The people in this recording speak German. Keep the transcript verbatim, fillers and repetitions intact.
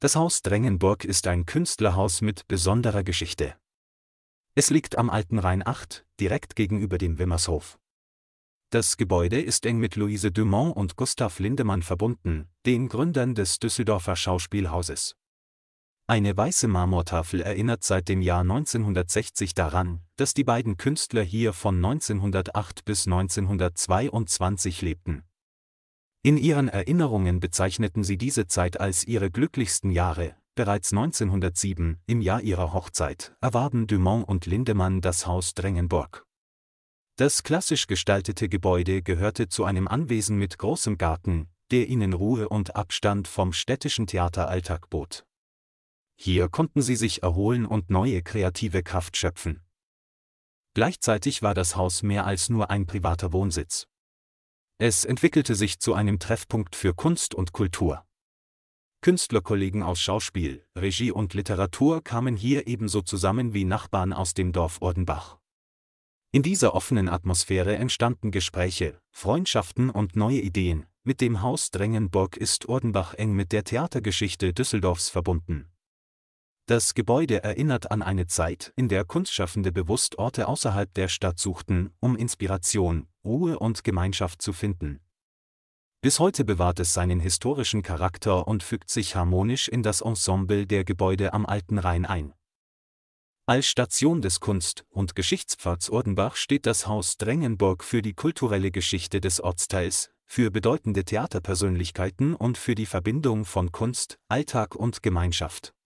Das Haus Drengenburg ist ein Künstlerhaus mit besonderer Geschichte. Es liegt am Alten Rhein acht, direkt gegenüber dem Wimmershof. Das Gebäude ist eng mit Louise Dumont und Gustav Lindemann verbunden, den Gründern des Düsseldorfer Schauspielhauses. Eine weiße Marmortafel erinnert seit dem Jahr neunzehnhundertsechzig daran, dass die beiden Künstler hier von neunzehnhundertacht bis neunzehnhundertzweiundzwanzig lebten. In ihren Erinnerungen bezeichneten sie diese Zeit als ihre glücklichsten Jahre. Bereits neunzehnhundertsieben, im Jahr ihrer Hochzeit, erwarben Dumont und Lindemann das Haus Drengenburg. Das klassisch gestaltete Gebäude gehörte zu einem Anwesen mit großem Garten, der ihnen Ruhe und Abstand vom städtischen Theateralltag bot. Hier konnten sie sich erholen und neue kreative Kraft schöpfen. Gleichzeitig war das Haus mehr als nur ein privater Wohnsitz. Es entwickelte sich zu einem Treffpunkt für Kunst und Kultur. Künstlerkollegen aus Schauspiel, Regie und Literatur kamen hier ebenso zusammen wie Nachbarn aus dem Dorf Ordenbach. In dieser offenen Atmosphäre entstanden Gespräche, Freundschaften und neue Ideen. Mit dem Haus Drengenburg ist Ordenbach eng mit der Theatergeschichte Düsseldorfs verbunden. Das Gebäude erinnert an eine Zeit, in der Kunstschaffende bewusst Orte außerhalb der Stadt suchten, um Inspiration, Ruhe und Gemeinschaft zu finden. Bis heute bewahrt es seinen historischen Charakter und fügt sich harmonisch in das Ensemble der Gebäude am Alten Rhein ein. Als Station des Kunst- und Geschichtspfads Ordenbach steht das Haus Drengenburg für die kulturelle Geschichte des Ortsteils, für bedeutende Theaterpersönlichkeiten und für die Verbindung von Kunst, Alltag und Gemeinschaft.